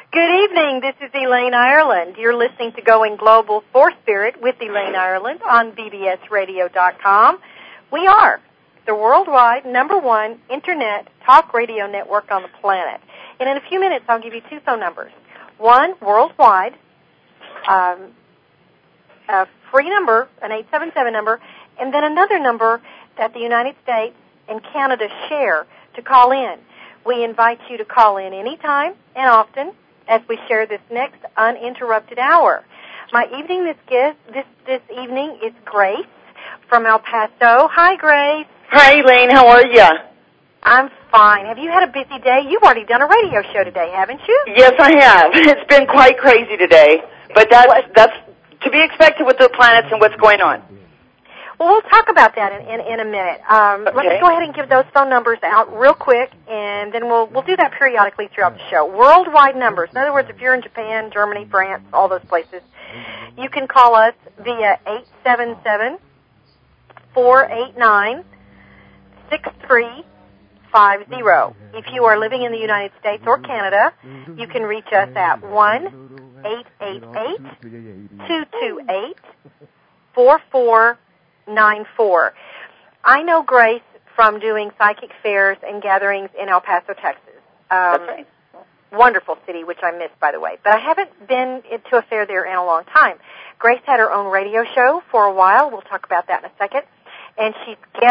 Good evening. This is Elaine Ireland. You're listening to Going Global for Spirit with Elaine Ireland on bbsradio.com. We are the worldwide #1 Internet talk radio network on the planet. And in a few minutes, I'll give you two phone numbers. One, worldwide, a free number, an 877 number, and then another number that the United States and Canada share to call in. We invite you to call in anytime and often as we share this next uninterrupted hour. My evening this evening is Grace from El Paso. Hi, Grace. Hi, Elaine. How are you? I'm fine. Have you had a busy day? You've already done a radio show today, haven't you? Yes, I have. It's been quite crazy today, but that's to be expected with the planets and what's going on. Well, we'll talk about that in a minute. Okay. Let's go ahead and give those phone numbers out real quick, and then we'll do that periodically throughout the show. Worldwide numbers. In other words, if you're in Japan, Germany, France, all those places, you can call us via 877-489-6350. If you are living in the United States or Canada, you can reach us at 1-888-228-4494. I know Grace from doing psychic fairs and gatherings in El Paso, Texas. That's right. Wonderful city, which I miss, by the way. But I haven't been to a fair there in a long time. Grace had her own radio show for a while. We'll talk about that in a second. And she's been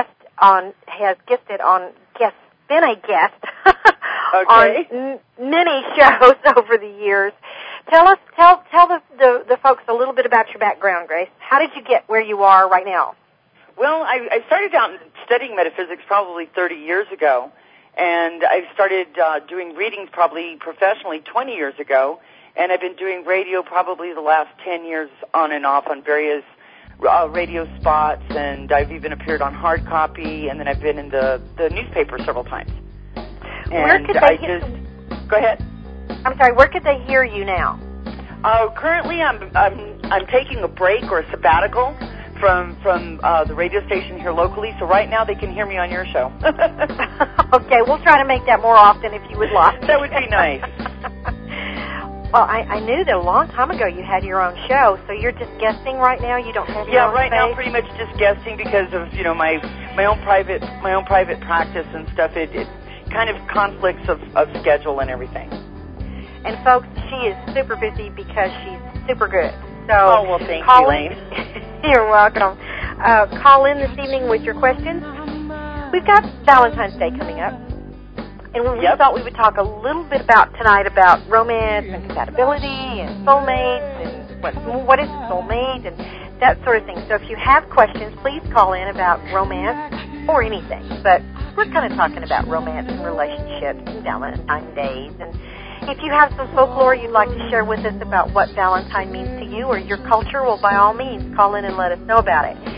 a guest Okay. on many shows over the years. Tell the folks a little bit about your background, Grace. How did you get where you are right now? Well, I started out studying metaphysics probably 30 years ago, and I started doing readings probably professionally 20 years ago, and I've been doing radio probably the last 10 years on and off on various radio spots, and I've even appeared on hard copy, and then I've been in the newspaper several times. And where could they go ahead. I'm sorry, where could they hear you now? Currently, I'm taking a break or a sabbatical from the radio station here locally. So right now, they can hear me on your show. Okay, we'll try to make that more often if you would like. That would be nice. Well, I knew that a long time ago you had your own show. So you're just guesting right now. You don't have your own right space? now, pretty much just guesting because of my own private practice and stuff. It kind of conflicts of schedule and everything. And folks, she is super busy because she's super good. So well, thank you, Elaine. You're welcome. Call in this evening with your questions. We've got Valentine's Day coming up, and we thought we would talk a little bit about romance and compatibility and soulmates and what is a soulmate and that sort of thing. So if you have questions, please call in about romance or anything. But we're kind of talking about romance and relationships and Valentine's Days. And if you have some folklore you'd like to share with us about what Valentine means to you or your culture, well, by all means, call in and let us know about it.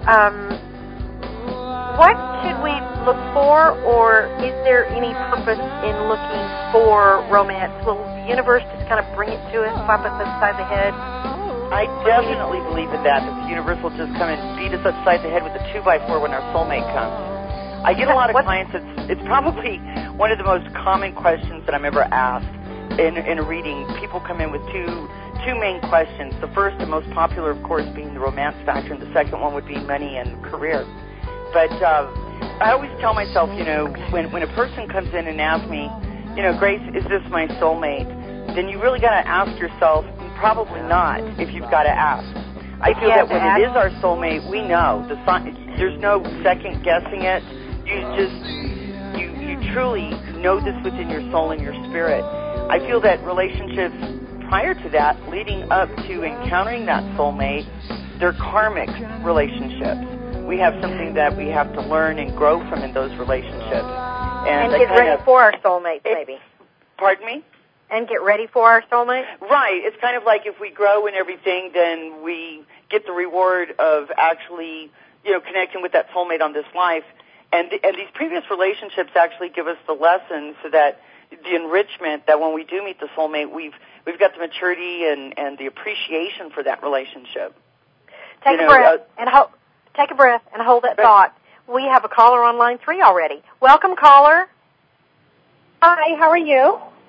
What should we look for, or is there any purpose in looking for romance? Will the universe just kind of bring it to us, slap us upside the head? I definitely believe in that the universe will just come and beat us upside the head with a 2x4 when our soulmate comes. I get a lot of clients. It's probably one of the most common questions that I'm ever asked in a reading. People come in with two main questions. The first and most popular, of course, being the romance factor, and the second one would be money and career. But I always tell myself, when a person comes in and asks me, Grace, is this my soulmate? Then you really got to ask yourself, probably not, if you've got to ask. I feel that when it is our soulmate, we know. There's no second guessing it. You truly know this within your soul and your spirit. I feel that relationships prior to that, leading up to encountering that soulmate, they're karmic relationships. We have something that we have to learn and grow from in those relationships. And get ready for our soulmates, maybe. Pardon me? And get ready for our soulmate? Right. It's kind of like if we grow and everything, then we get the reward of actually, connecting with that soulmate on this life. And these previous relationships actually give us the lessons so that the enrichment that when we do meet the soulmate, we've got the maturity and the appreciation for that relationship. Take a breath and hold that thought. We have a caller on line 3 already. Welcome, caller. Hi, how are you?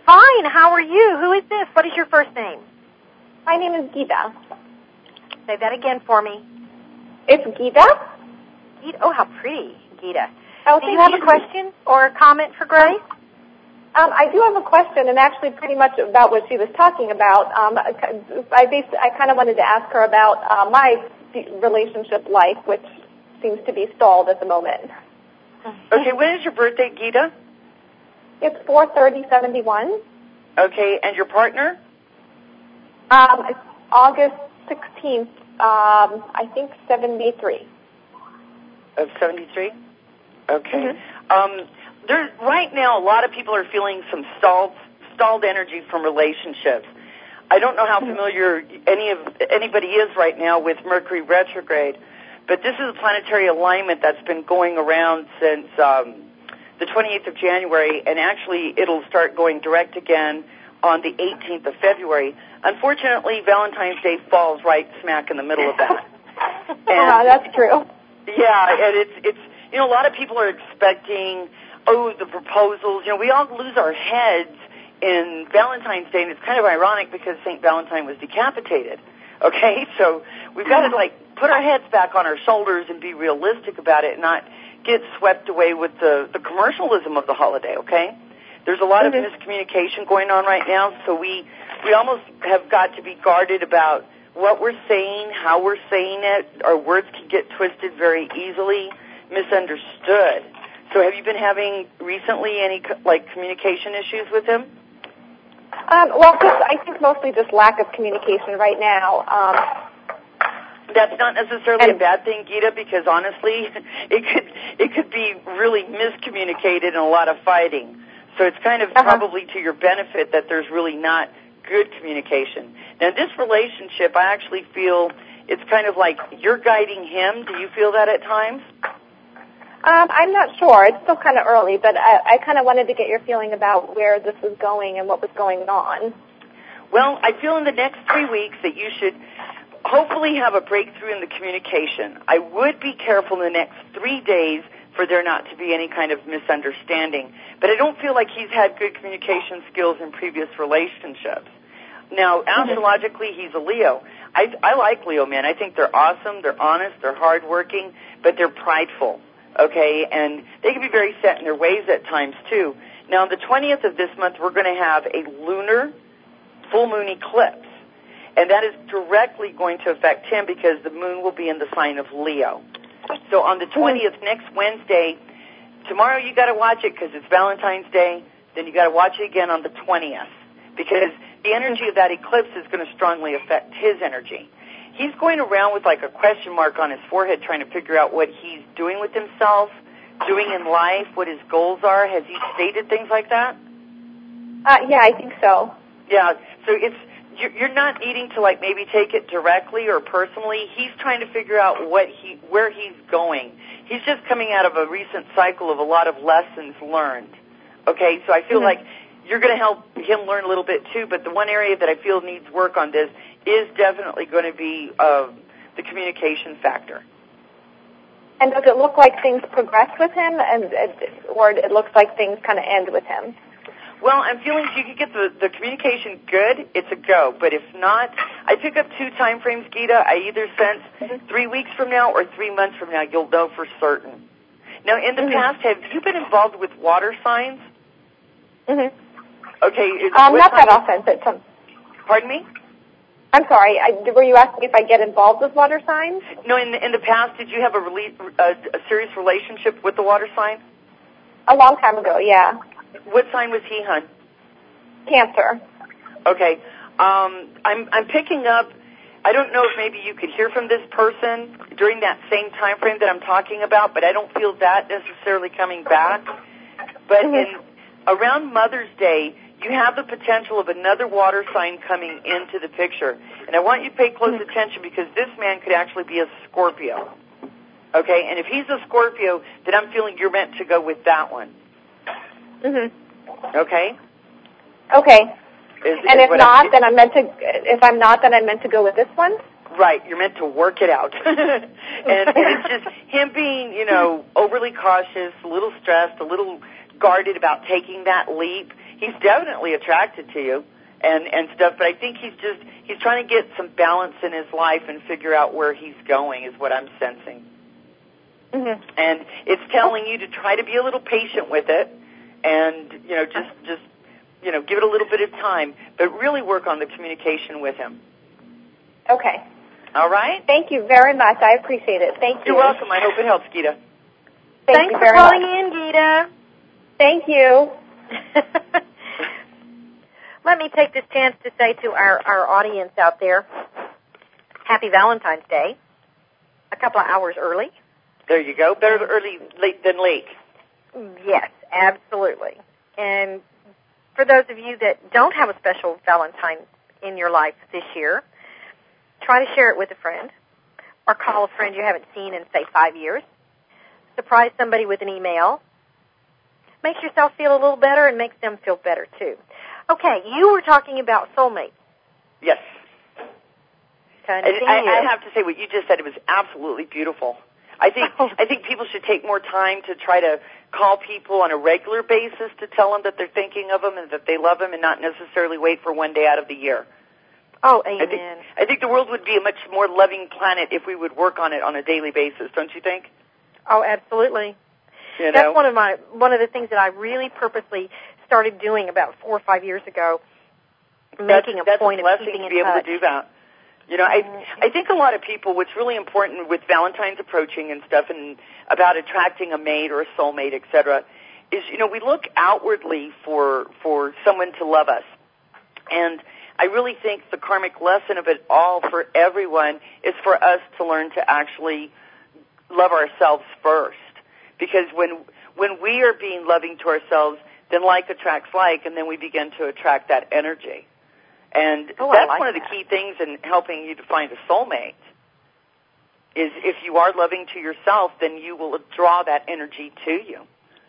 Fine. How are you? Who is this? What is your first name? My name is Gita. Say that again for me. It's Gita. Gita. Oh, how pretty, Gita. Oh, do you have a question or a comment for Grace? I do have a question, and actually pretty much about what she was talking about. I kind of wanted to ask her about my relationship life, which seems to be stalled at the moment. Okay, when is your birthday, Gita? It's 4/30/71. Okay, and your partner? It's August 16th, I think 73. Of 73? Okay. Mm-hmm. There's right now a lot of people are feeling some stalled energy from relationships. I don't know how familiar anybody is right now with Mercury retrograde, but this is a planetary alignment that's been going around since the 28th of January, and actually it'll start going direct again on the 18th of February. Unfortunately, Valentine's Day falls right smack in the middle of that. And, that's true. Yeah, and it's a lot of people are expecting the proposals. We all lose our heads in Valentine's Day, and it's kind of ironic because St. Valentine was decapitated. Okay, so we've got to put our heads back on our shoulders and be realistic about it, and not get swept away with the commercialism of the holiday. Okay, there's a lot of miscommunication going on right now, so we almost have got to be guarded about what we're saying, how we're saying it. Our words can get twisted very easily, misunderstood. So have you been having recently any communication issues with him? I think mostly just lack of communication right now. That's not necessarily a bad thing, Gita, because honestly, it could be really miscommunicated and a lot of fighting. So it's kind of probably to your benefit that there's really not good communication. Now, this relationship, I actually feel it's kind of like you're guiding him. Do you feel that at times? I'm not sure. It's still kind of early, but I kind of wanted to get your feeling about where this was going and what was going on. Well, I feel in the next 3 weeks that you should hopefully have a breakthrough in the communication. I would be careful in the next 3 days for there not to be any kind of misunderstanding. But I don't feel like he's had good communication skills in previous relationships. Now, astrologically, he's a Leo. I like Leo men. I think they're awesome, they're honest, they're hardworking, but they're prideful. Okay, and they can be very set in their ways at times, too. Now, on the 20th of this month, we're going to have a lunar full moon eclipse, and that is directly going to affect him because the moon will be in the sign of Leo. So on the 20th, next Wednesday, tomorrow you got to watch it because it's Valentine's Day, then you got to watch it again on the 20th because the energy of that eclipse is going to strongly affect his energy. He's going around with a question mark on his forehead trying to figure out what he's doing with himself, doing in life, what his goals are. Has he stated things like that? Yeah, I think so. Yeah, so you're not needing to maybe take it directly or personally. He's trying to figure out where he's going. He's just coming out of a recent cycle of a lot of lessons learned. Okay, so I feel like you're going to help him learn a little bit too, but the one area that I feel needs work on this is definitely going to be the communication factor. And does it look like things progress with him, or it looks like things kind of end with him? Well, I'm feeling if you could get the communication good, it's a go. But if not, I pick up 2 time frames, Gita. I either sense 3 weeks from now or 3 months from now. You'll know for certain. Now, in the past, have you been involved with water signs? Okay. Not that often, but some. Pardon me? I'm sorry. Were you asking if I get involved with water signs? No. In the past, did you have a serious relationship with the water sign? A long time ago, yeah. What sign was he, hon? Cancer. Okay. I'm picking up. I don't know if maybe you could hear from this person during that same time frame that I'm talking about, but I don't feel that necessarily coming back. But around Mother's Day, you have the potential of another water sign coming into the picture. And I want you to pay close attention because this man could actually be a Scorpio. Okay? And if he's a Scorpio, then I'm feeling you're meant to go with that one. Okay? Okay. If I'm not, then I'm meant to go with this one? Right. You're meant to work it out. and it's just him being, overly cautious, a little stressed, a little guarded about taking that leap. he's definitely attracted to you and stuff, but I think he's trying to get some balance in his life and figure out where he's going is what I'm sensing. Mm-hmm. And it's telling you to try to be a little patient with it and, just give it a little bit of time, but really work on the communication with him. Okay. All right? Thank you very much. I appreciate it. Thank you. You're welcome. I hope it helps, Gita. Thanks for calling in, Gita. Thank you. Let me take this chance to say to our audience out there, Happy Valentine's Day. A couple of hours early. There you go. Better early late than late. Yes, absolutely. And for those of you that don't have a special Valentine in your life this year, try to share it with a friend or call a friend you haven't seen in, say, 5 years. Surprise somebody with an email. Makes yourself feel a little better and makes them feel better, too. Okay, you were talking about soulmates. Yes. I have to say what you just said. It was absolutely beautiful. I think people should take more time to try to call people on a regular basis to tell them that they're thinking of them and that they love them and not necessarily wait for one day out of the year. Oh, amen. I think the world would be a much more loving planet if we would work on it on a daily basis, don't you think? Oh, absolutely. That's one of the things that I really purposely started doing about 4 or 5 years ago, making a point of keeping in touch. That's a blessing to be able to do that. I think a lot of people, what's really important with Valentine's approaching and stuff and about attracting a mate or a soulmate, et cetera, is, we look outwardly for someone to love us. And I really think the karmic lesson of it all for everyone is for us to learn to actually love ourselves first. Because when we are being loving to ourselves, then like attracts like, and then we begin to attract that energy. And that's one of the key things in helping you to find a soulmate is if you are loving to yourself, then you will draw that energy to you.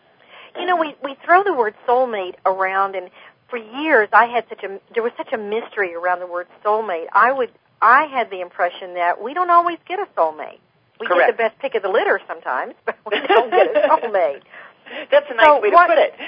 We throw the word soulmate around, and for years there was such a mystery around the word soulmate. I had the impression that we don't always get a soulmate. We Correct. get the best pick of the litter sometimes, but we don't get a soulmate. That's a nice way to put it.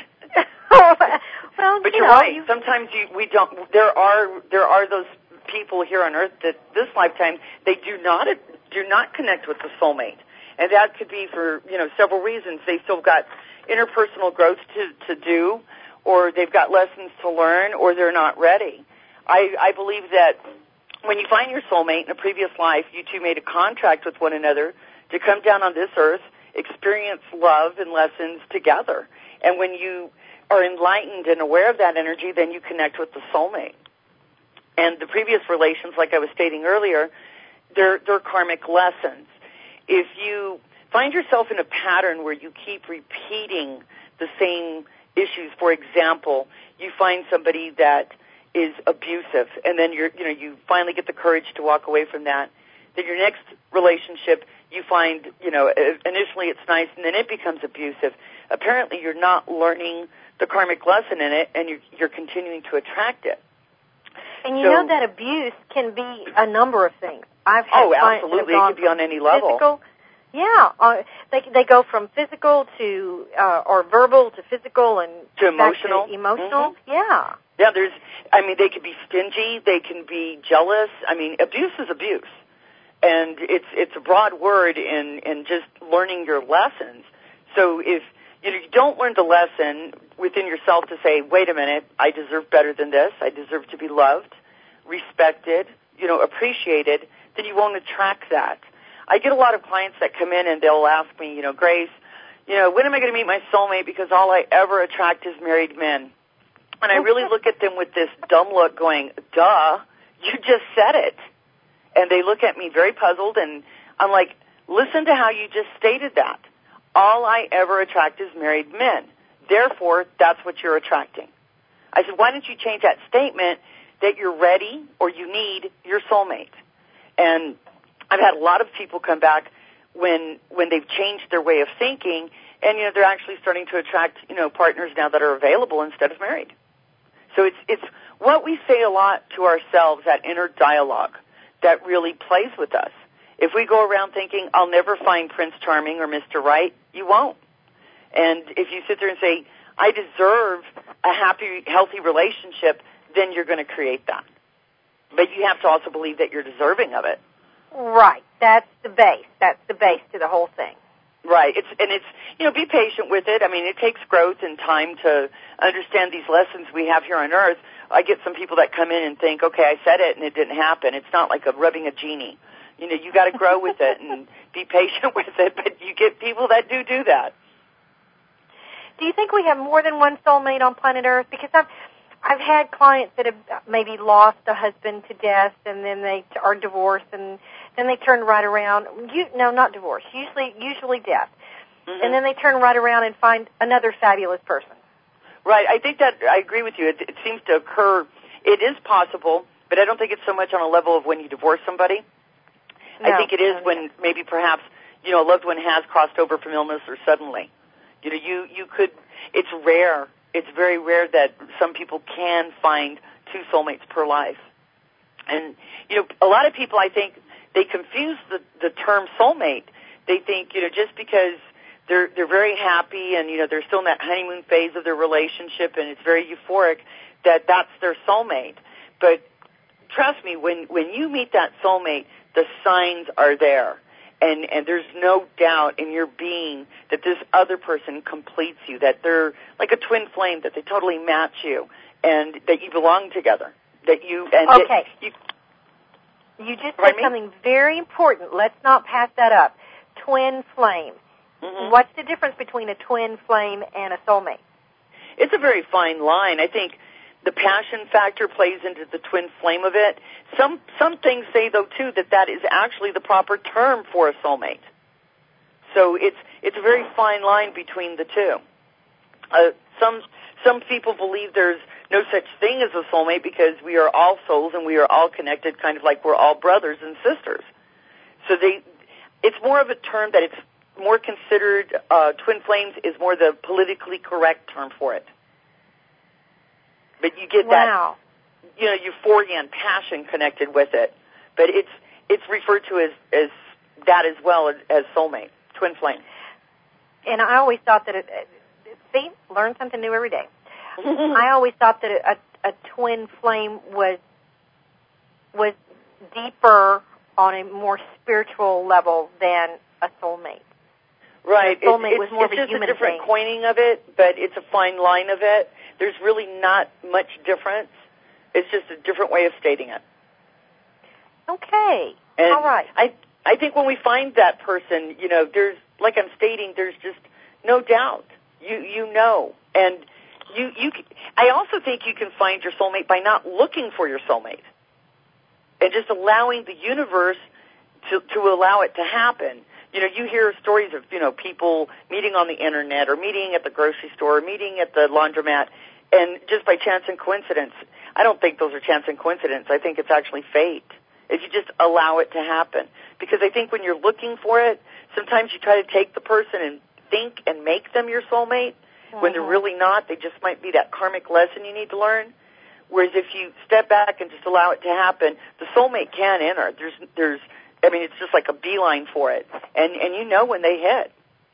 Well, but you're right. Sometimes we don't. There are those people here on Earth that this lifetime they do not connect with the soulmate, and that could be for several reasons. They've still got interpersonal growth to do, or they've got lessons to learn, or they're not ready. I believe that when you find your soulmate in a previous life, you two made a contract with one another to come down on this earth, experience love and lessons together, and when you are enlightened and aware of that energy, then you connect with the soulmate. And the previous relations, like I was stating earlier, they're karmic lessons. If you find yourself in a pattern where you keep repeating the same issues, for example, you find somebody that is abusive, and then you finally get the courage to walk away from that. Then your next relationship, you find, initially it's nice, and then it becomes abusive. Apparently you're not learning the karmic lesson in it, and you're continuing to attract it. And you know that abuse can be a number of things. I've had clients absolutely. That have it could be on any level. Physical, they go from physical to or verbal to physical and to emotional. Back to emotional. Mm-hmm. Yeah. Yeah. They could be stingy. They can be jealous. Abuse is abuse, and it's a broad word in just learning your lessons. So if you don't learn the lesson within yourself to say, wait a minute, I deserve better than this, I deserve to be loved, respected, appreciated, then you won't attract that. I get a lot of clients that come in and they'll ask me, Grace, when am I going to meet my soulmate because all I ever attract is married men. And I really look at them with this dumb look going, duh, you just said it. And they look at me very puzzled, and I'm like, listen to how you just stated that. All I ever attract is married men. Therefore, that's what you're attracting. I said, why don't you change that statement that you're ready or you need your soulmate? And I've had a lot of people come back when they've changed their way of thinking, and they're actually starting to attract partners now that are available instead of married. So it's what we say a lot to ourselves, that inner dialogue, that really plays with us. If we go around thinking, I'll never find Prince Charming or Mr. Right, you won't. And if you sit there and say, I deserve a happy, healthy relationship, then you're going to create that. But you have to also believe that you're deserving of it. Right. That's the base. That's the base to the whole thing. Right. It's be patient with it. I mean, it takes growth and time to understand these lessons we have here on Earth. I get some people that come in and think, okay, I said it and it didn't happen. It's not like rubbing a genie. You got to grow with it and be patient with it, but you get people that do that. Do you think we have more than one soulmate on planet Earth? Because I've had clients that have maybe lost a husband to death, and then they are divorced, and then they turn right around. No, not divorce. Usually death. Mm-hmm. And then they turn right around and find another fabulous person. Right. I think that I agree with you. It seems to occur. It is possible, but I don't think it's so much on a level of when you divorce somebody. No, I think it is when maybe perhaps a loved one has crossed over from illness or suddenly. You could. It's rare. It's very rare that some people can find two soulmates per life. And, a lot of people, I think, they confuse the term soulmate. They think, just because they're very happy and, they're still in that honeymoon phase of their relationship and it's very euphoric, that's their soulmate. But trust me, when you meet that soulmate, the signs are there. And there's no doubt in your being that this other person completes you, that they're like a twin flame, that they totally match you, and that you belong together. Okay. You just said something very important. Let's not pass that up. Twin flame. Mm-hmm. What's the difference between a twin flame and a soulmate? It's a very fine line. I think the passion factor plays into the twin flame of it. Some things say, though, too, that is actually the proper term for a soulmate. So it's a very fine line between the two. Some people believe there's no such thing as a soulmate because we are all souls and we are all connected, kind of like we're all brothers and sisters. So it's more of a term that it's more considered. Twin flames is more the politically correct term for it. But you get that, euphoria and passion connected with it. But it's referred to as that as well as soulmate, twin flame. And I always thought that learn something new every day. I always thought that a twin flame was deeper on a more spiritual level than a soulmate. Right. A soulmate was more of a human thing. It's just a different coining of it, but it's a fine line of it. There's really not much difference. It's just a different way of stating it. Okay. And all right. I think when we find that person, there's, like I'm stating, there's just no doubt. You know. And I also think you can find your soulmate by not looking for your soulmate and just allowing the universe to allow it to happen. You hear stories of, people meeting on the internet or meeting at the grocery store or meeting at the laundromat, and just by chance and coincidence. I don't think those are chance and coincidence. I think it's actually fate, if you just allow it to happen. Because I think when you're looking for it, sometimes you try to take the person and think and make them your soulmate, when they're really not. They just might be that karmic lesson you need to learn. Whereas if you step back and just allow it to happen, the soulmate can enter. It's just like a beeline for it. And you know when they hit.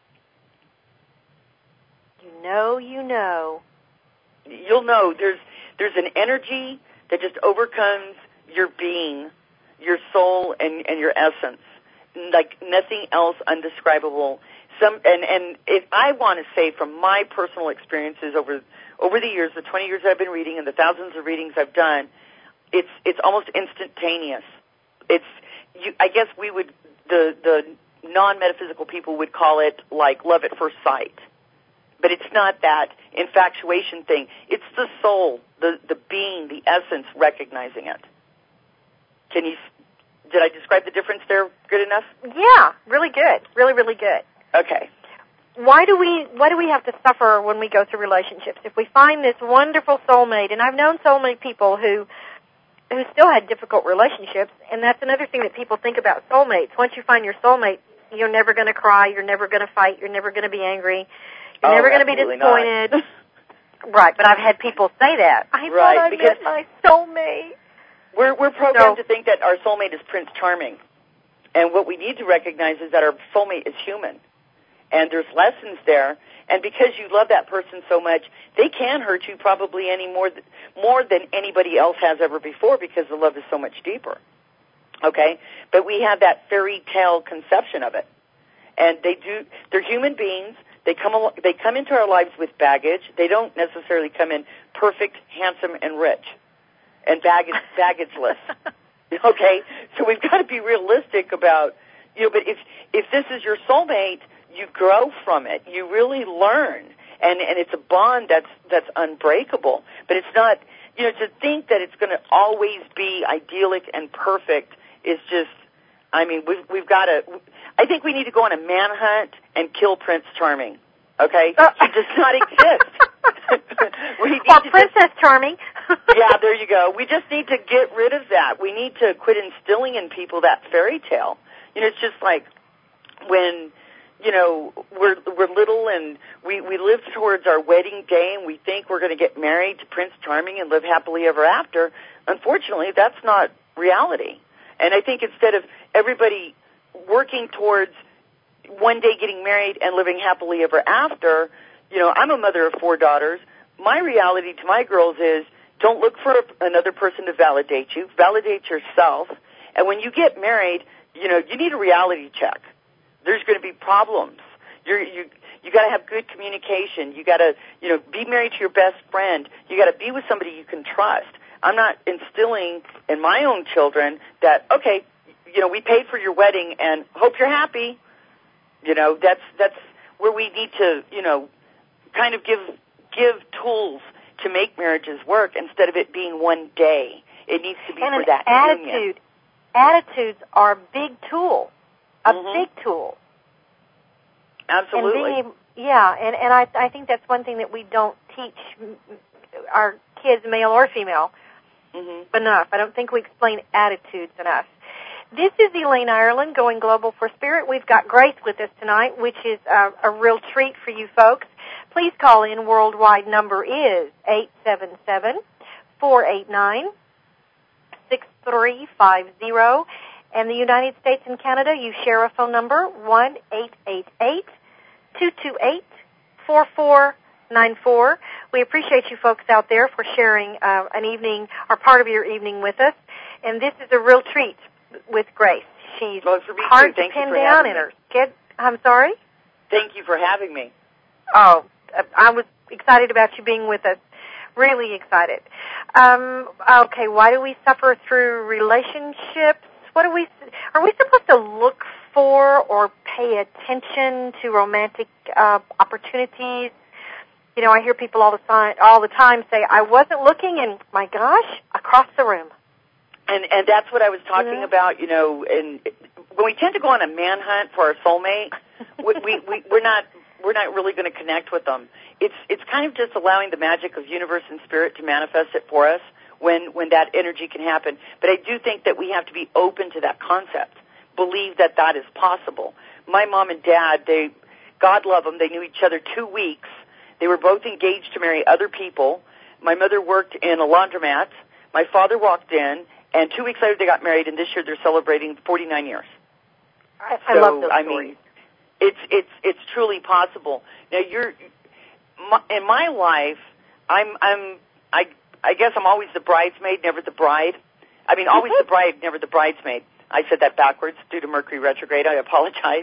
You know. You'll know. There's an energy that just overcomes your being, your soul, and your essence. Like nothing else undescribable. And if I want to say from my personal experiences over the years, the 20 years I've been reading and the thousands of readings I've done, it's almost instantaneous. I guess we would, the non-metaphysical people would call it like love at first sight. But it's not that infatuation thing. It's the soul, the being, the essence recognizing it. Did I describe the difference there good enough? Yeah, really good. Really, really good. Okay. Why do we have to suffer when we go through relationships? If we find this wonderful soulmate, and I've known so many people who still had difficult relationships, and that's another thing that people think about soulmates. Once you find your soulmate, you're never going to cry, you're never going to fight, you're never going to be angry, you're never going to be disappointed. Right, but I've had people say that. I thought I met my soulmate. We're programmed to think that our soulmate is Prince Charming. And what we need to recognize is that our soulmate is human. And there's lessons there. And because you love that person so much, they can hurt you probably more than anybody else has ever before, because the love is so much deeper. Okay? But we have that fairy tale conception of it. And they're human beings. They come into our lives with baggage. They don't necessarily come in perfect, handsome, and rich, and baggageless. Okay? So we've got to be realistic about, but if this is your soulmate, you grow from it. You really learn. And it's a bond that's unbreakable. But it's not, to think that it's going to always be idyllic and perfect is just, we've got to, I think we need to go on a manhunt and kill Prince Charming. Okay? He does not exist. Princess Charming. Yeah, there you go. We just need to get rid of that. We need to quit instilling in people that fairy tale. It's just like when, we're little and we live towards our wedding day and we think we're going to get married to Prince Charming and live happily ever after. Unfortunately, that's not reality. And I think instead of everybody working towards one day getting married and living happily ever after, I'm a mother of 4 daughters. My reality to my girls is don't look for another person to validate you. Validate yourself. And when you get married, you need a reality check. There's going to be problems. You got to have good communication. You got to, be married to your best friend. You got to be with somebody you can trust. I'm not instilling in my own children that, okay, we paid for your wedding and hope you're happy. That's where we need to, kind of give tools to make marriages work instead of it being one day. It needs to be for that union. Attitudes are a big tool. Big tool. Absolutely. And I think that's one thing that we don't teach our kids, male or female, enough. I don't think we explain attitudes enough. This is Elaine Ireland, Going Global for Spirit. We've got Grace with us tonight, which is a real treat for you folks. Please call in. Worldwide number is 877-489-6350. And the United States and Canada, you share a phone number, 1-888-228-4494. We appreciate you folks out there for sharing an evening or part of your evening with us. And this is a real treat with Grace. She's hard to pin down in her. I'm sorry? Thank you for having me. Oh, I was excited about you being with us. Really excited. Okay, why do we suffer through relationships? Are we supposed to look for or pay attention to romantic opportunities? I hear people all the time say, I wasn't looking, and my gosh, across the room. And that's what I was talking about, and when we tend to go on a manhunt for our soulmate, we're not really going to connect with them. It's kind of just allowing the magic of universe and spirit to manifest it for us when that energy can happen. But I do think that we have to be open to that concept, believe that is possible. My mom and dad, God love them, they knew each other 2 weeks. They were both engaged to marry other people. My mother worked in a laundromat. My father walked in, and 2 weeks later they got married, and this year they're celebrating 49 years. I love those stories. It's truly possible. Now, in my life, I guess I'm always the bridesmaid, never the bride. Always the bride, never the bridesmaid. I said that backwards due to Mercury retrograde. I apologize.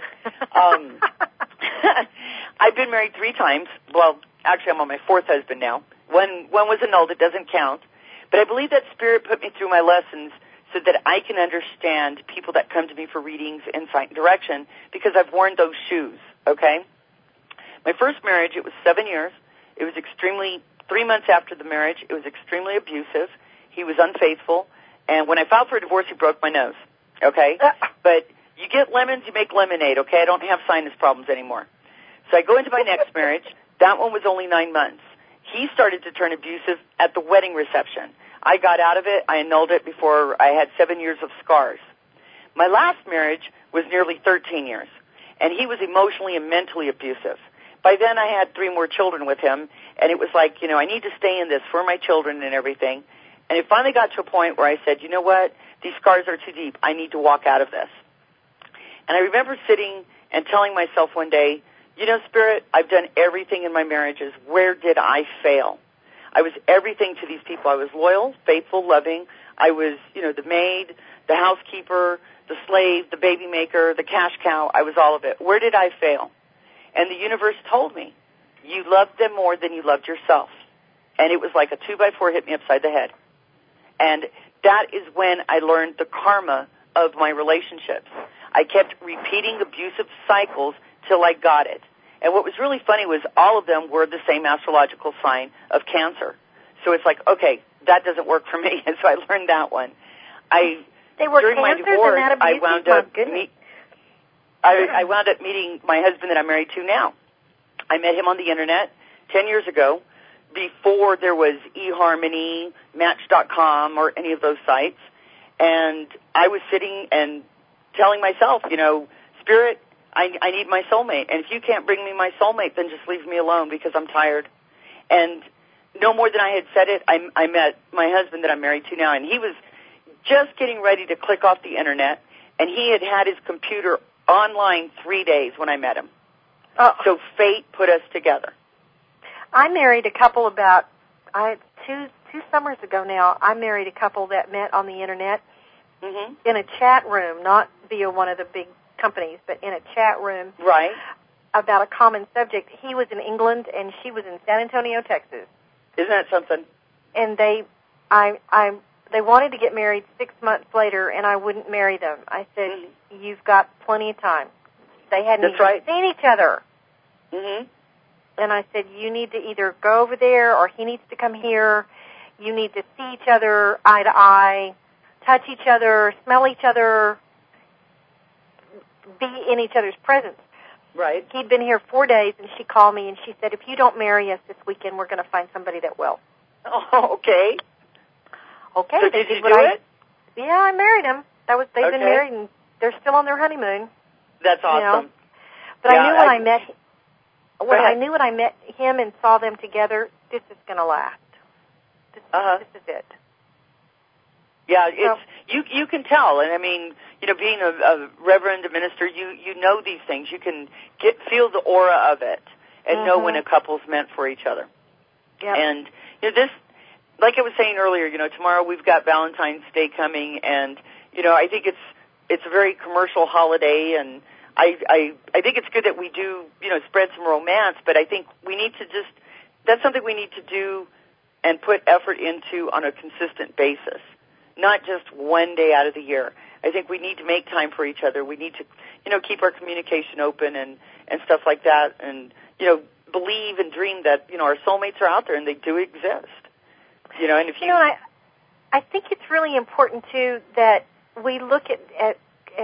I've been married 3 times. Well, actually, I'm on my 4th husband now. One was annulled. It doesn't count. But I believe that Spirit put me through my lessons so that I can understand people that come to me for readings, insight, and direction, because I've worn those shoes, okay? My first marriage, it was 7 years. It was 3 months after the marriage, it was extremely abusive. He was unfaithful. And when I filed for a divorce, he broke my nose, okay? But you get lemons, you make lemonade, okay? I don't have sinus problems anymore. So I go into my next marriage. That one was only 9 months. He started to turn abusive at the wedding reception. I got out of it. I annulled it before I had 7 years of scars. My last marriage was nearly 13 years, and he was emotionally and mentally abusive. By then, I had 3 more children with him, and it was like, I need to stay in this for my children and everything. And it finally got to a point where I said, you know what? These scars are too deep. I need to walk out of this. And I remember sitting and telling myself one day, You know, Spirit, I've done everything in my marriages. Where did I fail? I was everything to these people. I was loyal, faithful, loving. I was, the maid, the housekeeper, the slave, the baby maker, the cash cow. I was all of it. Where did I fail? And the universe told me, you loved them more than you loved yourself. And it was like a 2x4 hit me upside the head. And that is when I learned the karma of my relationships. I kept repeating abusive cycles till I got it. And what was really funny was all of them were the same astrological sign of Cancer. So it's like, okay, that doesn't work for me. And so I learned that one. They were during my Cancers divorce, and that abusive? I wound up meeting my husband that I'm married to now. I met him on the Internet 10 years ago, before there was eHarmony, Match.com, or any of those sites. And I was sitting and telling myself, Spirit, I need my soulmate. And if you can't bring me my soulmate, then just leave me alone because I'm tired. And no more than I had said it, I met my husband that I'm married to now, and he was just getting ready to click off the Internet, and he had had his computer online 3 days when I met him. So fate put us together. I married a couple two summers ago now. I married a couple that met on the Internet in a chat room, not via one of the big companies, but in a chat room. Right. About a common subject. He was in England, and she was in San Antonio, Texas. Isn't that something? And they wanted to get married 6 months later, and I wouldn't marry them. I said, you've got plenty of time. They hadn't seen each other. Mm-hmm. And I said, you need to either go over there or he needs to come here. You need to see each other eye to eye, touch each other, smell each other, be in each other's presence. Right. He'd been here 4 days, and she called me, and she said, if you don't marry us this weekend, we're going to find somebody that will. Oh, okay. Okay. So did you do it? Yeah, I married him. They've been married, and they're still on their honeymoon. That's awesome. But I knew I knew when I met him and saw them together, this is going to last. This is it. Yeah, you can tell, and I mean, being a reverend, a minister, you know these things. You can feel the aura of it, and know when a couple's meant for each other. Yep. And this, like I was saying earlier, tomorrow we've got Valentine's Day coming, and I think it's a very commercial holiday, and I think it's good that we do spread some romance, but I think we need to that's something we need to do and put effort into on a consistent basis. Not just one day out of the year. I think we need to make time for each other. We need to, keep our communication open and stuff like that, and believe and dream that our soulmates are out there and they do exist. And if I think it's really important too that we look at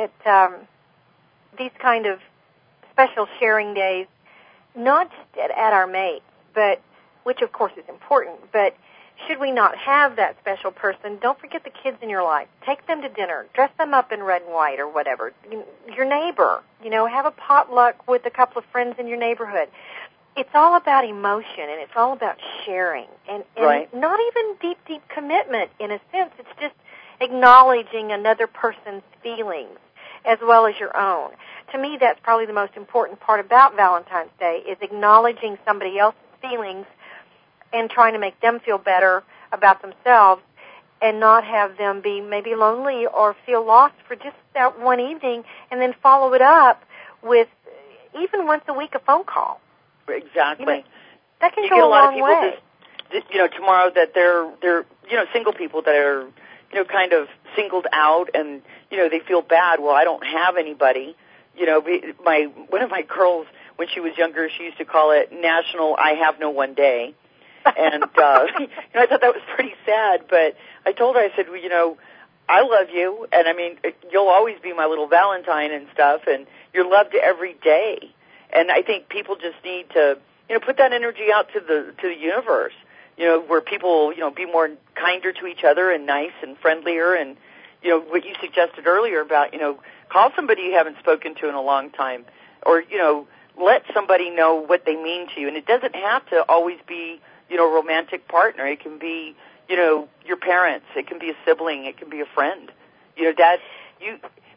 these kind of special sharing days, not just at our mates, but which of course is important, but should we not have that special person, don't forget the kids in your life. Take them to dinner. Dress them up in red and white or whatever. Your neighbor, have a potluck with a couple of friends in your neighborhood. It's all about emotion, and it's all about sharing. And not even deep commitment in a sense. It's just acknowledging another person's feelings as well as your own. To me, that's probably the most important part about Valentine's Day, is acknowledging somebody else's feelings and trying to make them feel better about themselves and not have them be maybe lonely or feel lost for just that one evening, and then follow it up with even once a week a phone call. Exactly. That can go a long way. You get a lot of people tomorrow that they're single people that are kind of singled out, and they feel bad. Well, I don't have anybody. One of my girls, when she was younger, she used to call it National I Have No One Day. And, I thought that was pretty sad, but I told her, I said, well, I love you, and I mean, you'll always be my little Valentine and stuff, and you're loved every day. And I think people just need to, put that energy out to the universe, where people, be more kinder to each other and nice and friendlier, and, what you suggested earlier about, call somebody you haven't spoken to in a long time, or, let somebody know what they mean to you. And it doesn't have to always be, romantic partner. It can be, your parents. It can be a sibling. It can be a friend.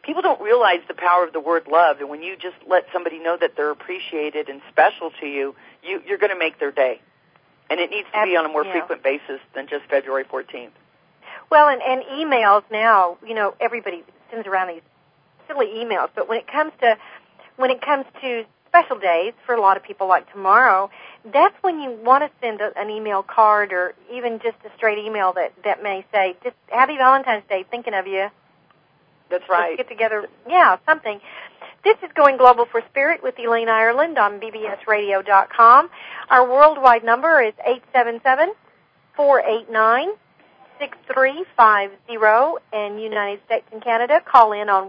people don't realize the power of the word love, and when you just let somebody know that they're appreciated and special to you, you're going to make their day. And it needs to be on a more frequent basis than just February 14th. Well, and emails now, everybody sends around these silly emails, but when it comes to special days for a lot of people like tomorrow, that's when you want to send an email card or even just a straight email that may say, just Happy Valentine's Day, thinking of you. That's right. Let's get together. Yeah, something. This is Going Global for Spirit with Elaine Ireland on bbsradio.com. Our worldwide number is 877-489-6350. And United States and Canada, call in on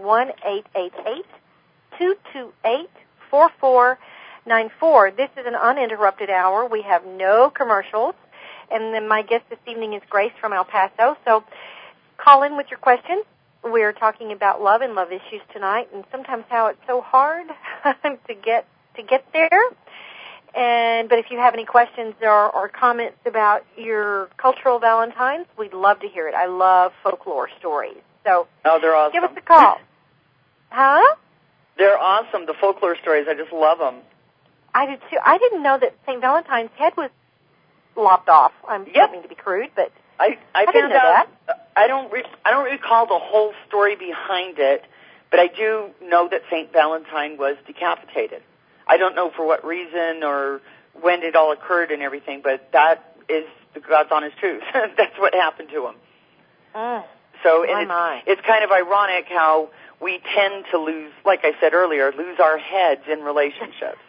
1-888-228-4494. This is an uninterrupted hour. We have no commercials. And then my guest this evening is Grace from El Paso. So call in with your questions. We're talking about love and love issues tonight, and sometimes how it's so hard to get there. But if you have any questions or comments about your cultural Valentines, we'd love to hear it. I love folklore stories. So they're awesome. Give us a call. Huh? They're awesome. The folklore stories, I just love them. I do too. I didn't know that St. Valentine's head was lopped off. I'm starting to be crude, but I didn't know that. I don't recall the whole story behind it, but I do know that St. Valentine was decapitated. I don't know for what reason or when it all occurred and everything, but that is the God's honest truth. That's what happened to him. So it's kind of ironic how we tend to lose, like I said earlier, lose our heads in relationships.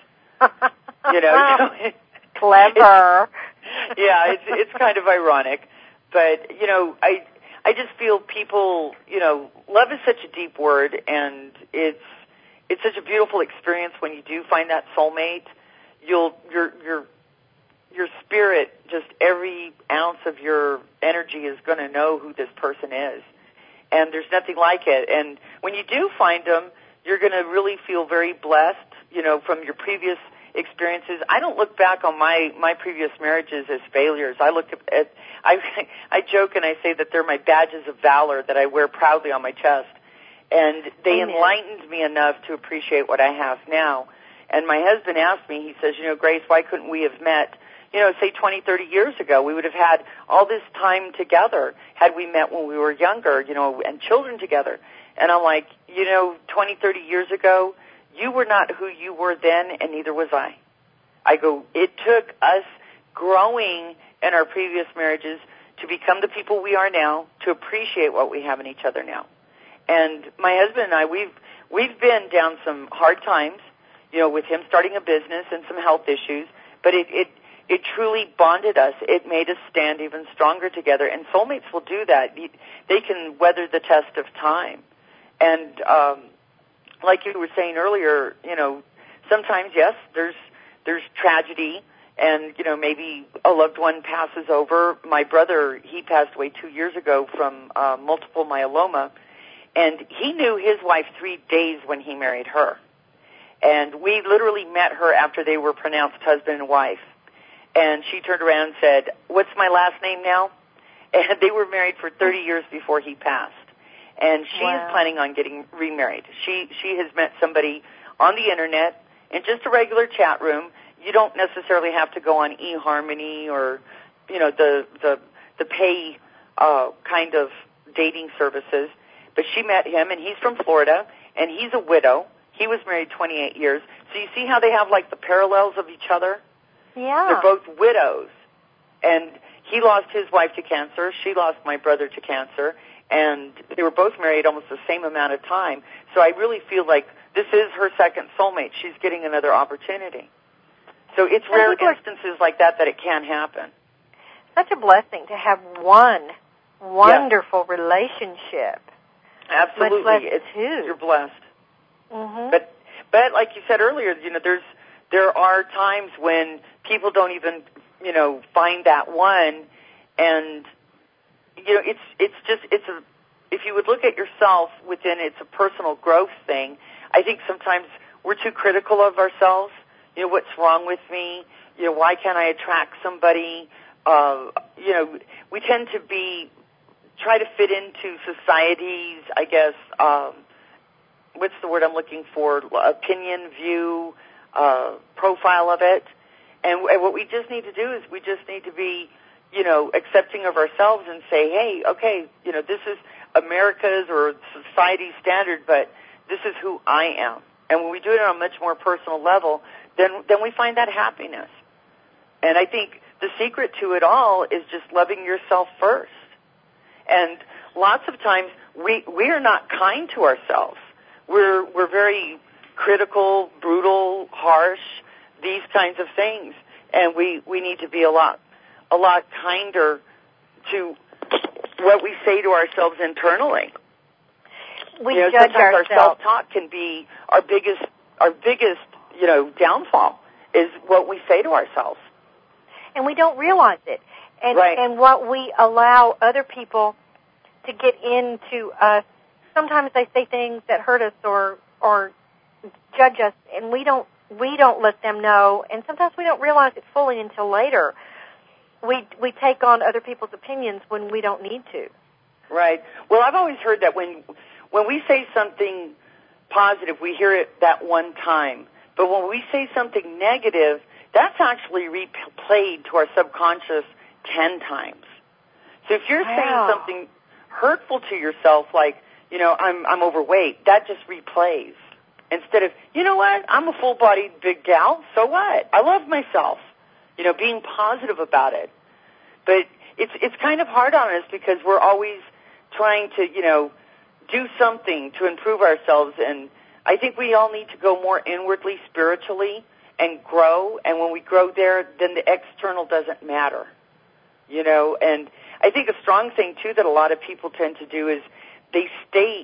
Clever. It's kind of ironic. But, I just feel people, love is such a deep word, and it's such a beautiful experience when you do find that soulmate. Your spirit, just every ounce of your energy is going to know who this person is. And there's nothing like it. And when you do find them, you're going to really feel very blessed, from your previous experiences. I don't look back on my previous marriages as failures. I look at I joke and I say that they're my badges of valor that I wear proudly on my chest. And they enlightened me enough to appreciate what I have now. And my husband asked me, he says, Grace, why couldn't we have met, say 20, 30 years ago? We would have had all this time together had we met when we were younger, and children together. And I'm like, 20, 30 years ago, you were not who you were then, and neither was I. I go, it took us growing in our previous marriages to become the people we are now, to appreciate what we have in each other now. And my husband and I, we've been down some hard times, with him starting a business and some health issues, but it truly bonded us. It made us stand even stronger together, and soulmates will do that. They can weather the test of time. And like you were saying earlier, sometimes, yes, there's tragedy, and, maybe a loved one passes over. My brother, he passed away 2 years ago from multiple myeloma, and he knew his wife 3 days when he married her. And we literally met her after they were pronounced husband and wife. And she turned around and said, "What's my last name now?" And they were married for 30 years before he passed. And she is planning on getting remarried. She has met somebody on the internet in just a regular chat room. You don't necessarily have to go on eHarmony or, the pay kind of dating services. But she met him, and he's from Florida, and he's a widow. He was married 28 years. So you see how they have, like, the parallels of each other? Yeah. They're both widows. And he lost his wife to cancer. She lost my brother to cancer. And they were both married almost the same amount of time. So I really feel like this is her second soulmate. She's getting another opportunity. So it's rare instances like that it can happen. Such a blessing to have one wonderful relationship. Absolutely. Much less two. You're blessed. Mm-hmm. But like you said earlier, there are times when people don't even, find that one, and if you would look at yourself within, it's a personal growth thing. I think sometimes we're too critical of ourselves. What's wrong with me? Why can't I attract somebody? We tend to try to fit into society's, I guess, what's the word I'm looking for? Opinion, view, profile of it. And what we just need to do is we just need to be, accepting of ourselves and say, hey, okay, this is America's or society's standard, but this is who I am. And when we do it on a much more personal level, then we find that happiness. And I think the secret to it all is just loving yourself first. And lots of times we are not kind to ourselves. We're very critical, brutal, harsh, these kinds of things. And we need to be a lot kinder to what we say to ourselves internally. We judge sometimes ourselves. Our self-talk can be our biggest downfall is what we say to ourselves. And we don't realize it. And, right. and what we allow other people to get into us, sometimes they say things that hurt us or judge us, and we don't let them know, and sometimes we don't realize it fully until later. We take on other people's opinions when we don't need to. Right. Well, I've always heard that when we say something positive, we hear it that one time. But when we say something negative, that's actually replayed to our subconscious 10 times. So if you're saying something hurtful to yourself, like, I'm overweight, that just replays. Instead of, you know what, I'm a full-bodied big gal, so what? I love myself. Being positive about it. But it's kind of hard on us because we're always trying to, do something to improve ourselves. And I think we all need to go more inwardly, spiritually, and grow. And when we grow there, then the external doesn't matter. And I think a strong thing, too, that a lot of people tend to do is they state,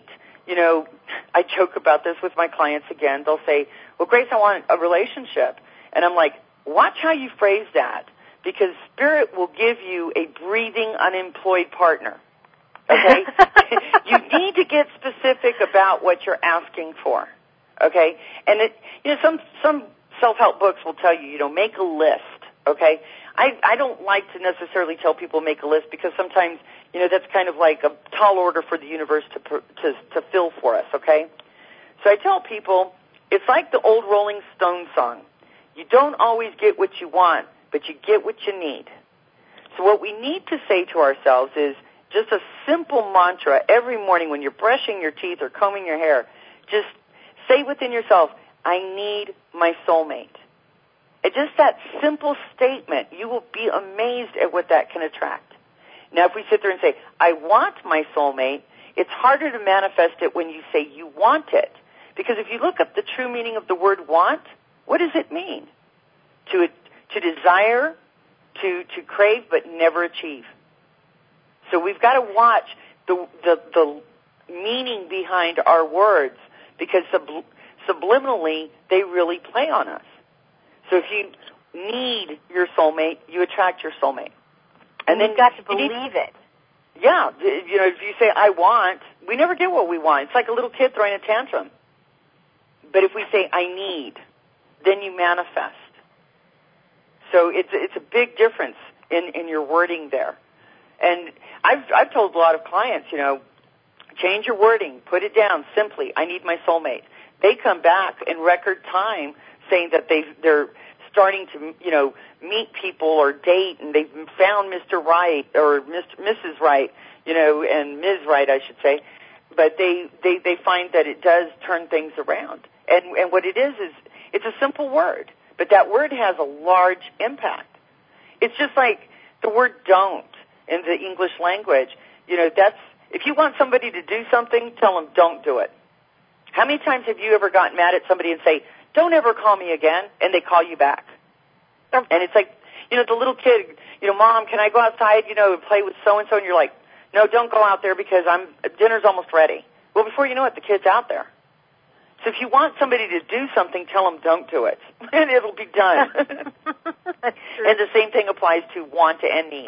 I joke about this with my clients again. They'll say, well, Grace, I want a relationship. And I'm like, watch how you phrase that, because Spirit will give you a breathing, unemployed partner. Okay? You need to get specific about what you're asking for. Okay? And some self-help books will tell you, make a list. Okay? I don't like to necessarily tell people make a list because sometimes, that's kind of like a tall order for the universe to fill for us. Okay? So I tell people it's like the old Rolling Stones song. You don't always get what you want, but you get what you need. So what we need to say to ourselves is just a simple mantra every morning when you're brushing your teeth or combing your hair. Just say within yourself, I need my soulmate. And just that simple statement, you will be amazed at what that can attract. Now, if we sit there and say, I want my soulmate, it's harder to manifest it when you say you want it. Because if you look up the true meaning of the word want, what does it mean? To desire, to crave, but never achieve. So we've got to watch the meaning behind our words, because subliminally they really play on us. So if you need your soulmate, you attract your soulmate. And then you've got to believe it. Yeah. If you say, I want, we never get what we want. It's like a little kid throwing a tantrum. But if we say, I need, then you manifest. So it's a big difference in your wording there. And I've told a lot of clients, change your wording, put it down simply, I need my soulmate. They come back in record time saying that they're starting to, meet people or date, and they've found Mr. Right or Mrs. Right, and Ms. Right, I should say. But they find that it does turn things around. And what it is it's a simple word, but that word has a large impact. It's just like the word don't in the English language. That's, if you want somebody to do something, tell them don't do it. How many times have you ever gotten mad at somebody and say, don't ever call me again, and they call you back? And it's like, the little kid, Mom, can I go outside, and play with so-and-so? And you're like, no, don't go out there because dinner's almost ready. Well, before you know it, the kid's out there. So if you want somebody to do something, tell them don't do it, and it'll be done. That's true. And the same thing applies to want and need.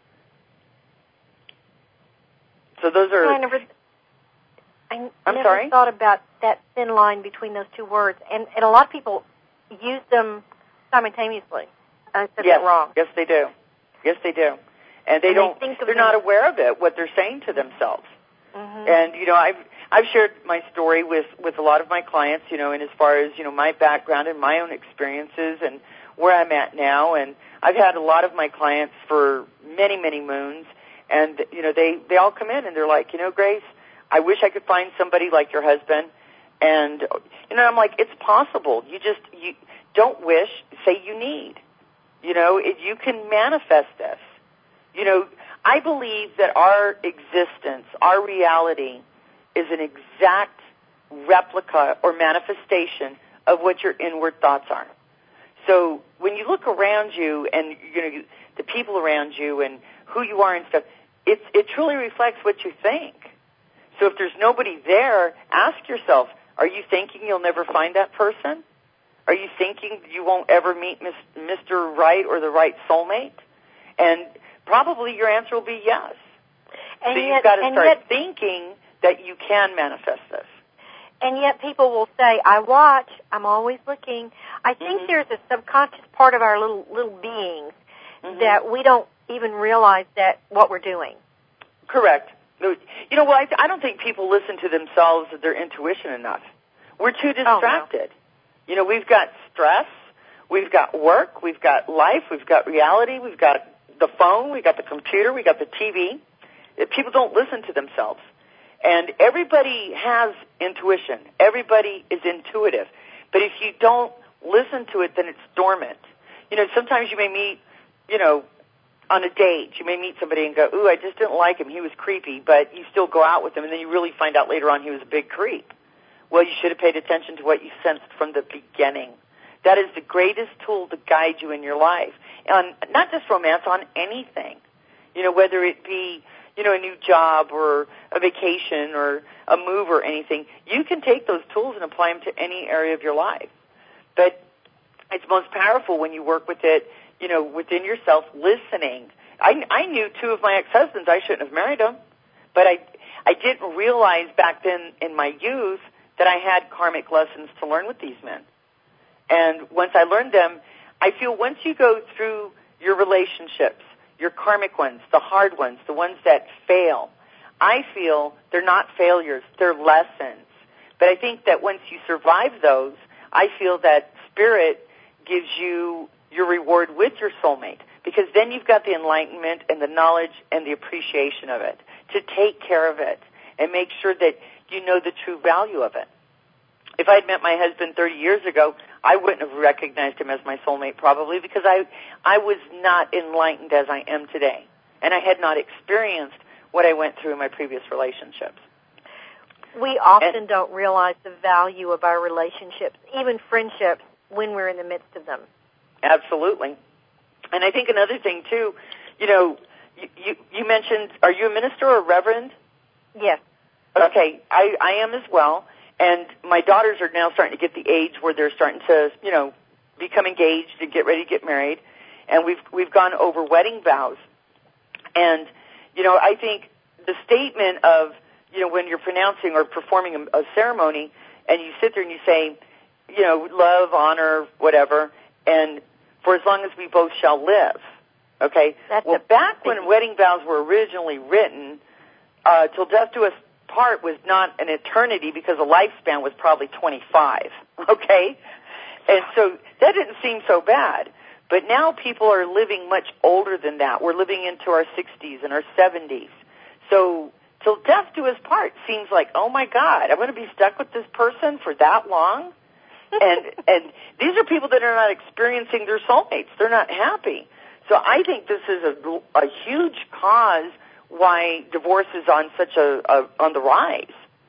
So those are... I never thought about that thin line between those two words, and a lot of people use them simultaneously. I said that wrong. Yes, they do. Yes, they do. And they're not aware of it, what they're saying to themselves. Mm-hmm. And, I've shared my story with a lot of my clients, and as far as, my background and my own experiences and where I'm at now. And I've had a lot of my clients for many, many moons. And, they all come in and they're like, Grace, I wish I could find somebody like your husband. And, I'm like, it's possible. You don't wish, say you need. You can manifest this. I believe that our existence, our reality, is an exact replica or manifestation of what your inward thoughts are. So when you look around you and, the people around you and who you are and stuff, it truly reflects what you think. So if there's nobody there, ask yourself, are you thinking you'll never find that person? Are you thinking you won't ever meet Mr. Right or the right soulmate? And probably your answer will be yes. And so you've got to start thinking that you can manifest this. And yet people will say, I watch, I'm always looking. I think there's a subconscious part of our little beings that we don't even realize that what we're doing. Correct. I don't think people listen to themselves, their intuition enough. We're too distracted. Oh, no. We've got stress, we've got work, we've got life, we've got reality, we've got the phone, we've got the computer, we've got the TV. People don't listen to themselves. And everybody has intuition. Everybody is intuitive. But if you don't listen to it, then it's dormant. Sometimes you may meet, on a date, you may meet somebody and go, ooh, I just didn't like him. He was creepy. But you still go out with him, and then you really find out later on he was a big creep. Well, you should have paid attention to what you sensed from the beginning. That is the greatest tool to guide you in your life. On not just romance, on anything. Whether it be, a new job or a vacation or a move or anything, you can take those tools and apply them to any area of your life. But it's most powerful when you work with it, within yourself, listening. I knew two of my ex-husbands. I shouldn't have married them. But I didn't realize back then in my youth that I had karmic lessons to learn with these men. And once I learned them, I feel once you go through your relationships, your karmic ones, the hard ones, the ones that fail, I feel they're not failures, they're lessons. But I think that once you survive those, I feel that spirit gives you your reward with your soulmate, because then you've got the enlightenment and the knowledge and the appreciation of it to take care of it and make sure that you know the true value of it. If I'd met my husband 30 years ago, I wouldn't have recognized him as my soulmate probably, because I was not enlightened as I am today. And I had not experienced what I went through in my previous relationships. We often don't realize the value of our relationships, even friendships, when we're in the midst of them. Absolutely. And I think another thing, too, you mentioned, are you a minister or a reverend? Yes. Okay, I am as well. And my daughters are now starting to get the age where they're starting to, become engaged and get ready to get married. And we've gone over wedding vows. And, I think the statement of, when you're pronouncing or performing a ceremony and you sit there and you say, love, honor, whatever, and for as long as we both shall live. Okay? Back when wedding vows were originally written, till death do us part was not an eternity, because the lifespan was probably 25. Okay? And so that didn't seem so bad. But now people are living much older than that. We're living into our 60s and our 70s. So till death do us part seems like, oh my God, I'm going to be stuck with this person for that long? And these are people that are not experiencing their soulmates. They're not happy. So I think this is a huge cause why divorce is on such on the rise.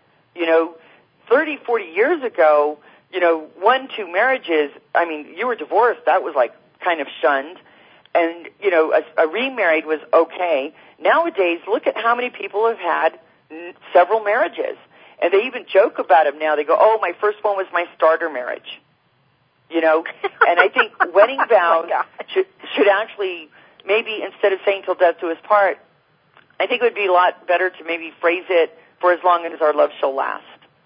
30, 40 years ago, 1-2 marriages, you were divorced, that was like kind of shunned. And, a remarried was okay. Nowadays, look at how many people have had several marriages. And they even joke about them now. They go, oh, my first one was my starter marriage. And I think wedding vows should actually, maybe instead of saying till death do us part, I think it would be a lot better to maybe phrase it for as long as our love shall last.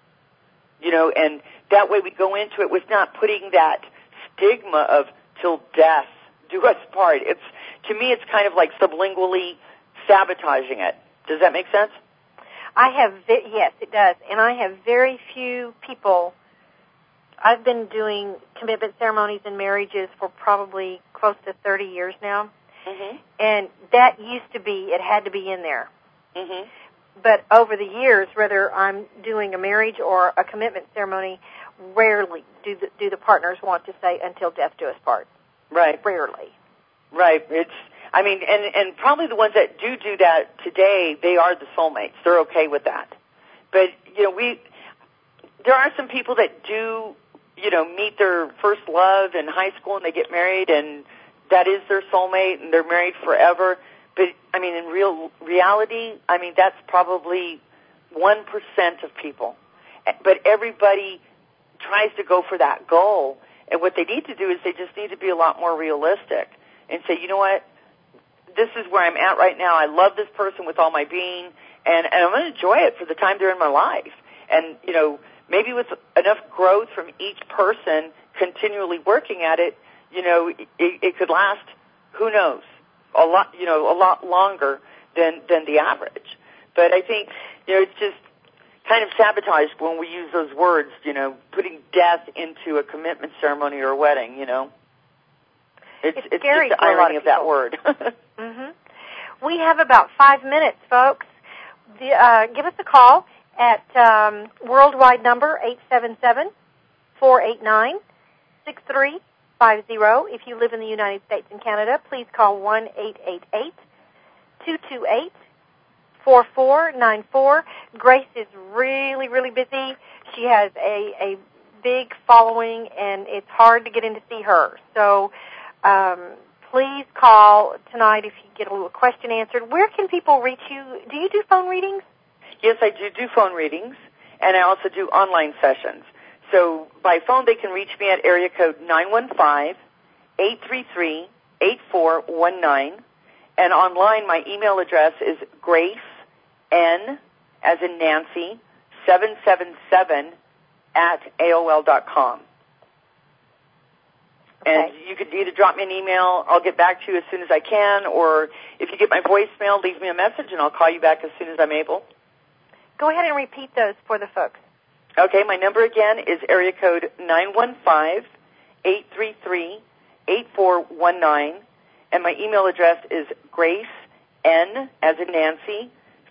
And that way we go into it with not putting that stigma of till death do us part. To me, it's kind of like sublingually sabotaging it. Does that make sense? Yes, it does. And I have very few people. I've been doing commitment ceremonies and marriages for probably close to 30 years now. Mm-hmm. And that used to be, it had to be in there. Mm-hmm. But over the years, whether I'm doing a marriage or a commitment ceremony, rarely do the partners want to say, until death do us part. Right. Rarely. Right. And probably the ones that do that today, they are the soulmates. They're okay with that. But, there are some people that do, meet their first love in high school and they get married and that is their soulmate and they're married forever. But, in reality, that's probably 1% of people. But everybody tries to go for that goal. And what they need to do is they just need to be a lot more realistic and say, you know what, this is where I'm at right now. I love this person with all my being, and I'm going to enjoy it for the time they're in my life. And, maybe with enough growth from each person continually working at it, it could last, who knows, a lot longer than the average. But I think, it's just kind of sabotaged when we use those words, putting death into a commitment ceremony or a wedding, It's scary just the for a lot irony of of that word. Mm-hmm. We have about 5 minutes, folks. Give us a call at worldwide number 877-489-6350. If you live in the United States and Canada, please call 1-888-228-4494. Grace is really, really busy. She has a big following, and it's hard to get in to see her. So please call tonight if you get a little question answered. Where can people reach you? Do you do phone readings? Yes, I do phone readings, and I also do online sessions. So by phone, they can reach me at area code 915-833-8419. And online, my email address is Grace N, as in Nancy, 777 at AOL.com. Okay. And you could either drop me an email, I'll get back to you as soon as I can, or if you get my voicemail, leave me a message, and I'll call you back as soon as I'm able. Go ahead and repeat those for the folks. Okay, my number again is area code 915-833-8419, and my email address is Grace N, as in Nancy,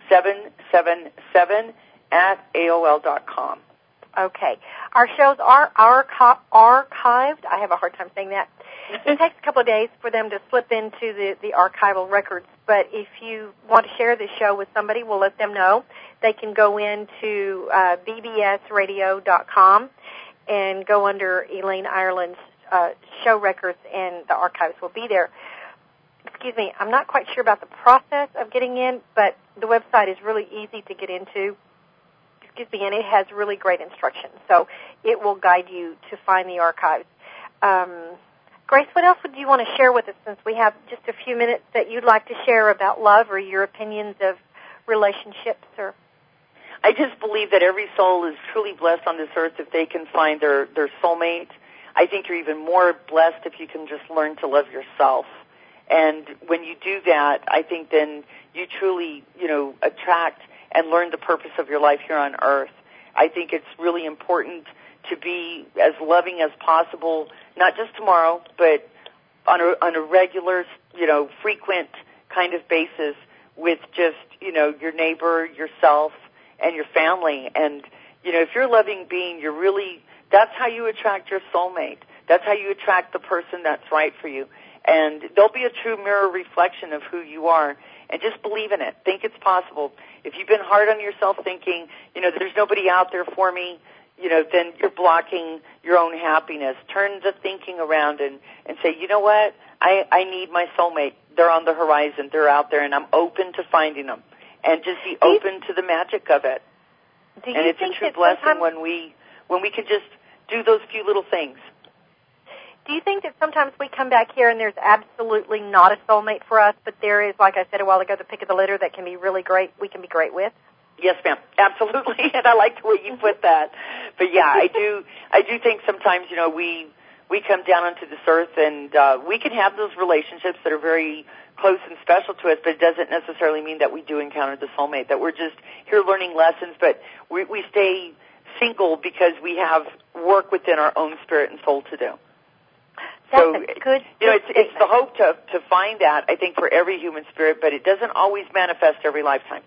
777 at AOL.com. Okay. Our shows are archived. I have a hard time saying that. It takes a couple of days for them to slip into the archival records, but if you want to share this show with somebody, we'll let them know. They can go into bbsradio.com and go under Elaine Ireland's show records, and the archives will be there. Excuse me, I'm not quite sure about the process of getting in, but the website is really easy to get into. And it has really great instructions, so it will guide you to find the archives. Grace, what else would you want to share with us, since we have just a few minutes, that you'd like to share about love or your opinions of relationships? Or I just believe that every soul is truly blessed on this earth if they can find their soulmate. I think you're even more blessed if you can just learn to love yourself. And when you do that, I think then you truly, attract and learn the purpose of your life here on earth. I think it's really important to be as loving as possible, not just tomorrow, but on a regular, frequent kind of basis with just, your neighbor, yourself, and your family. And, if you're a loving being, that's how you attract your soulmate. That's how you attract the person that's right for you. And they'll be a true mirror reflection of who you are. And just believe in it. Think it's possible. If you've been hard on yourself thinking, there's nobody out there for me, then you're blocking your own happiness. Turn the thinking around and say, you know what? I need my soulmate. They're on the horizon. They're out there, and I'm open to finding them. And just be open to the magic of it. And it's a true blessing when we can just do those few little things. Do you think that sometimes we come back here and there's absolutely not a soulmate for us, but there is, like I said a while ago, the pick of the litter that can be really great, we can be great with? Yes, ma'am. Absolutely. And I like the way you put that. But yeah, I do think sometimes, we come down onto this earth and we can have those relationships that are very close and special to us, but it doesn't necessarily mean that we do encounter the soulmate, that we're just here learning lessons, but we stay single because we have work within our own spirit and soul to do. That's so, a good it's the hope to find that, I think, for every human spirit, but it doesn't always manifest every lifetime.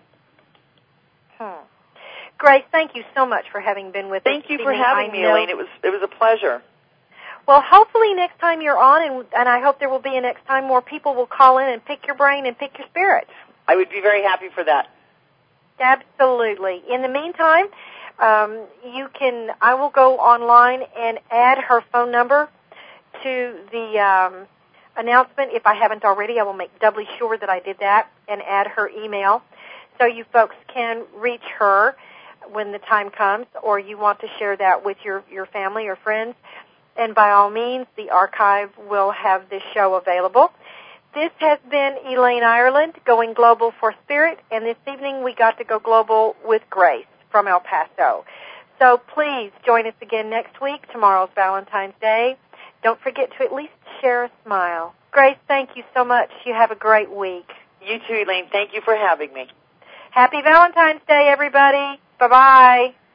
Grace, thank you so much for having been with us. Thank you for having me, Elaine. It was a pleasure. Well, hopefully next time you're on, and I hope there will be a next time, more people will call in and pick your brain and pick your spirit. I would be very happy for that. Absolutely. In the meantime, I will go online and add her phone number to the announcement. If I haven't already, I will make doubly sure that I did that and add her email so you folks can reach her when the time comes, or you want to share that with your family or friends. And by all means, the archive will have this show available. This has been Elaine Ireland, Going Global for Spirit, and this evening we got to go global with Grace from El Paso. So please join us again next week. Tomorrow's Valentine's Day. Don't forget to at least share a smile. Grace, thank you so much. You have a great week. You too, Elaine. Thank you for having me. Happy Valentine's Day, everybody. Bye-bye.